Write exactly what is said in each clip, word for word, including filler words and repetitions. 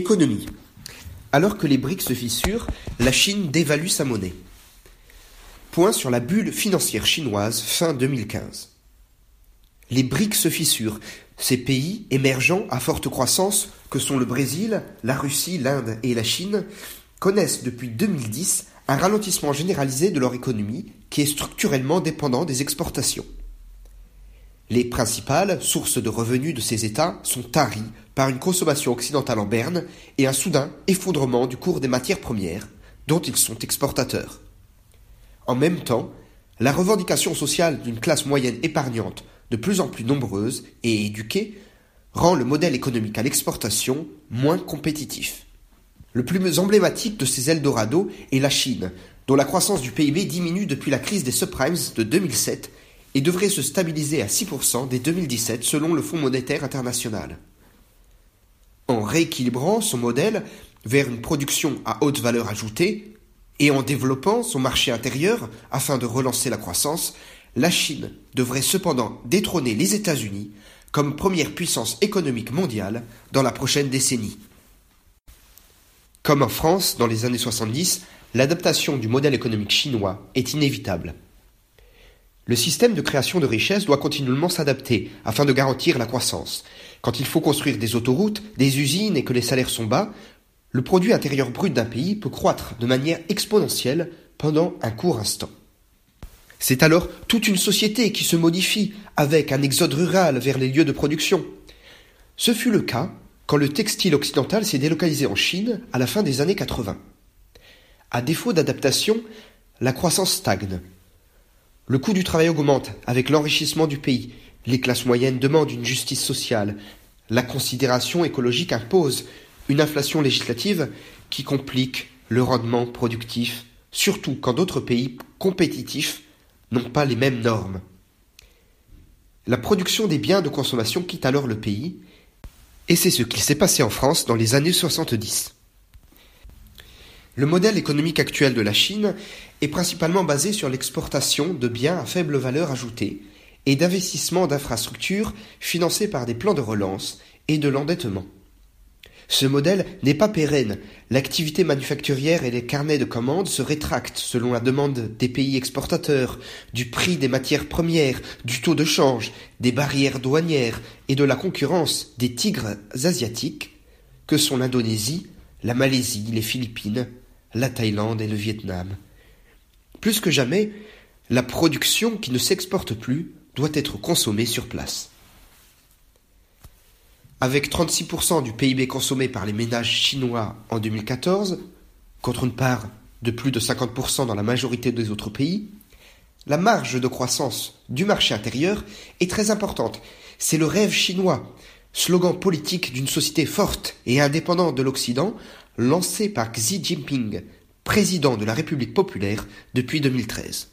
Économie. Alors que les briques se fissurent, la Chine dévalue sa monnaie. Point sur la bulle financière chinoise fin deux mille quinze. Les briques se fissurent. Ces pays émergents à forte croissance, que sont le Brésil, la Russie, l'Inde et la Chine, connaissent depuis deux mille dix un ralentissement généralisé de leur économie qui est structurellement dépendant des exportations. Les principales sources de revenus de ces États sont taries par une consommation occidentale en berne et un soudain effondrement du cours des matières premières, dont ils sont exportateurs. En même temps, la revendication sociale d'une classe moyenne épargnante de plus en plus nombreuse et éduquée rend le modèle économique à l'exportation moins compétitif. Le plus emblématique de ces Eldorado est la Chine, dont la croissance du P I B diminue depuis la crise des subprimes de deux mille sept et devrait se stabiliser à six pour cent dès deux mille dix-sept selon le Fonds monétaire international. En rééquilibrant son modèle vers une production à haute valeur ajoutée et en développant son marché intérieur afin de relancer la croissance, la Chine devrait cependant détrôner les États-Unis comme première puissance économique mondiale dans la prochaine décennie. Comme en France dans les années soixante-dix, l'adaptation du modèle économique chinois est inévitable. Le système de création de richesse doit continuellement s'adapter afin de garantir la croissance. Quand il faut construire des autoroutes, des usines et que les salaires sont bas, le produit intérieur brut d'un pays peut croître de manière exponentielle pendant un court instant. C'est alors toute une société qui se modifie avec un exode rural vers les lieux de production. Ce fut le cas quand le textile occidental s'est délocalisé en Chine à la fin des années quatre-vingts. À défaut d'adaptation, la croissance stagne. Le coût du travail augmente avec l'enrichissement du pays. Les classes moyennes demandent une justice sociale. La considération écologique impose une inflation législative qui complique le rendement productif, surtout quand d'autres pays compétitifs n'ont pas les mêmes normes. La production des biens de consommation quitte alors le pays, et c'est ce qu'il s'est passé en France dans les années soixante-dix. Le modèle économique actuel de la Chine est principalement basé sur l'exportation de biens à faible valeur ajoutée et d'investissements d'infrastructures financés par des plans de relance et de l'endettement. Ce modèle n'est pas pérenne. L'activité manufacturière et les carnets de commandes se rétractent selon la demande des pays exportateurs, du prix des matières premières, du taux de change, des barrières douanières et de la concurrence des tigres asiatiques que sont l'Indonésie, la Malaisie, les Philippines, la Thaïlande et le Vietnam. Plus que jamais, la production qui ne s'exporte plus doit être consommée sur place. Avec trente-six pour cent du P I B consommé par les ménages chinois en deux mille quatorze, contre une part de plus de cinquante pour cent dans la majorité des autres pays, la marge de croissance du marché intérieur est très importante. C'est le rêve chinois, slogan politique d'une société forte et indépendante de l'Occident, lancé par Xi Jinping, président de la République populaire depuis deux mille treize.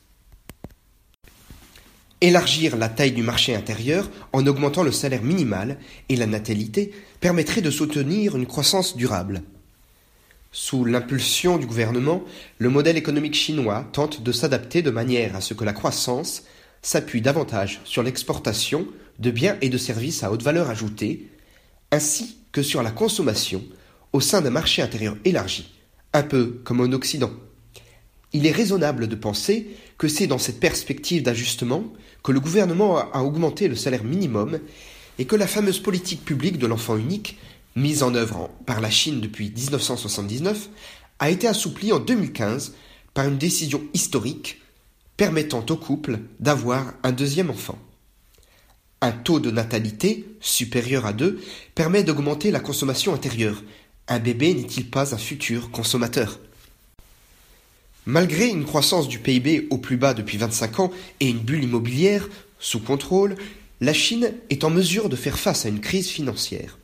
Élargir la taille du marché intérieur en augmentant le salaire minimal et la natalité permettrait de soutenir une croissance durable. Sous l'impulsion du gouvernement, le modèle économique chinois tente de s'adapter de manière à ce que la croissance s'appuie davantage sur l'exportation de biens et de services à haute valeur ajoutée, ainsi que sur la consommation au sein d'un marché intérieur élargi, un peu comme en Occident. Il est raisonnable de penser que c'est dans cette perspective d'ajustement que le gouvernement a augmenté le salaire minimum et que la fameuse politique publique de l'enfant unique, mise en œuvre par la Chine depuis dix-neuf cent soixante-dix-neuf, a été assouplie en deux mille quinze par une décision historique permettant aux couples d'avoir un deuxième enfant. Un taux de natalité supérieur à deux permet d'augmenter la consommation intérieure. Un bébé n'est-il pas un futur consommateur ? Malgré une croissance du P I B au plus bas depuis vingt-cinq ans et une bulle immobilière sous contrôle, la Chine est en mesure de faire face à une crise financière.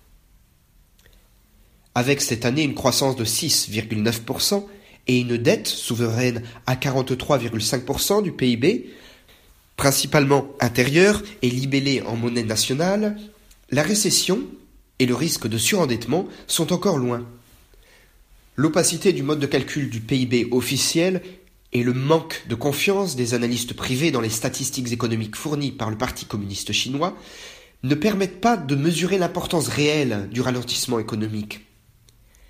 Avec cette année une croissance de six virgule neuf pour cent et une dette souveraine à quarante-trois virgule cinq pour cent du P I B, principalement intérieure et libellée en monnaie nationale, la récession et le risque de surendettement sont encore loin. L'opacité du mode de calcul du P I B officiel et le manque de confiance des analystes privés dans les statistiques économiques fournies par le Parti communiste chinois ne permettent pas de mesurer l'importance réelle du ralentissement économique.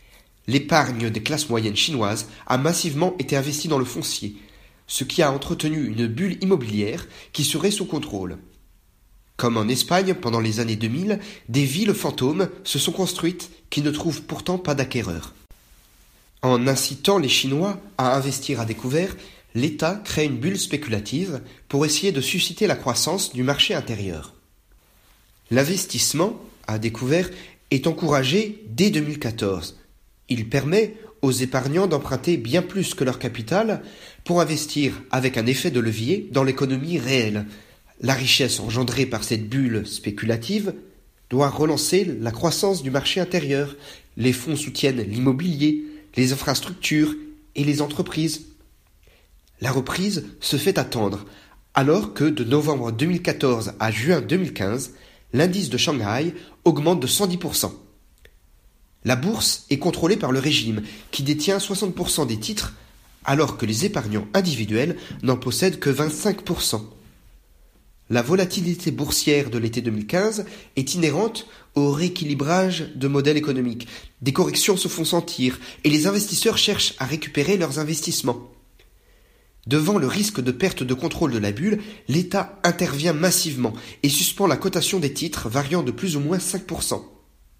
l'épargne des classes moyennes chinoises a massivement été investie dans le foncier, ce qui a entretenu une bulle immobilière qui serait sous contrôle. Comme en Espagne pendant les années deux mille, des villes fantômes se sont construites qui ne trouvent pourtant pas d'acquéreurs. En incitant les Chinois à investir à découvert, l'État crée une bulle spéculative pour essayer de susciter la croissance du marché intérieur. L'investissement à découvert est encouragé dès deux mille quatorze. Il permet aux épargnants d'emprunter bien plus que leur capital pour investir avec un effet de levier dans l'économie réelle. La richesse engendrée par cette bulle spéculative doit relancer la croissance du marché intérieur. Les fonds soutiennent l'immobilier, les infrastructures et les entreprises. La reprise se fait attendre, alors que de novembre deux mille quatorze à juin deux mille quinze, l'indice de Shanghai augmente de cent dix pour cent. La bourse est contrôlée par le régime, qui détient soixante pour cent des titres, alors que les épargnants individuels n'en possèdent que vingt-cinq pour cent. La volatilité boursière de l'été deux mille quinze est inhérente au rééquilibrage de modèles économiques. Des corrections se font sentir et les investisseurs cherchent à récupérer leurs investissements. Devant le risque de perte de contrôle de la bulle, l'État intervient massivement et suspend la cotation des titres variant de plus ou moins cinq pour cent.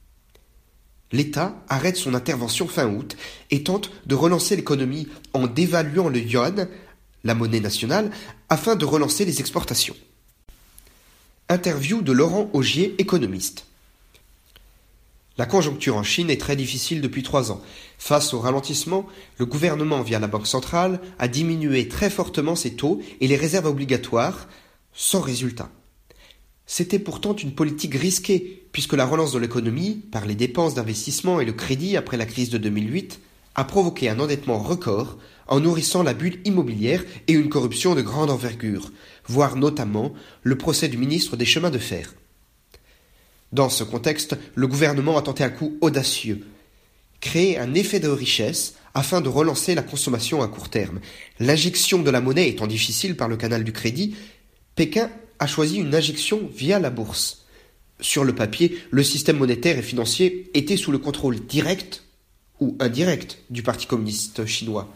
L'État arrête son intervention fin août et tente de relancer l'économie en dévaluant le yuan, la monnaie nationale, afin de relancer les exportations. Interview de Laurent Augier, économiste. La conjoncture en Chine est très difficile depuis trois ans. Face au ralentissement, le gouvernement, via la Banque centrale, a diminué très fortement ses taux et les réserves obligatoires, sans résultat. C'était pourtant une politique risquée, puisque la relance de l'économie, par les dépenses d'investissement et le crédit après la crise de deux mille huit, a provoqué un endettement record en nourrissant la bulle immobilière et une corruption de grande envergure, voire notamment le procès du ministre des Chemins de fer. Dans ce contexte, le gouvernement a tenté un coup audacieux, créer un effet de richesse afin de relancer la consommation à court terme. L'injection de la monnaie étant difficile par le canal du crédit, Pékin a choisi une injection via la bourse. Sur le papier, le système monétaire et financier était sous le contrôle direct ou indirect du Parti communiste chinois.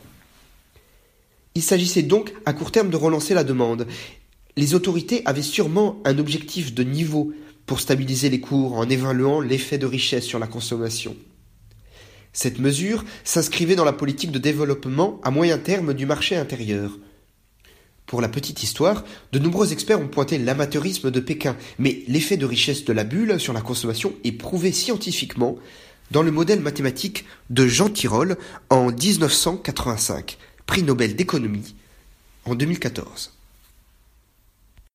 Il s'agissait donc à court terme de relancer la demande. Les autorités avaient sûrement un objectif de niveau pour stabiliser les cours en évaluant l'effet de richesse sur la consommation. Cette mesure s'inscrivait dans la politique de développement à moyen terme du marché intérieur. Pour la petite histoire, de nombreux experts ont pointé l'amateurisme de Pékin, mais l'effet de richesse de la bulle sur la consommation est prouvé scientifiquement dans le modèle mathématique de Jean Tirole en dix-neuf cent quatre-vingt-cinq, prix Nobel d'économie en deux mille quatorze.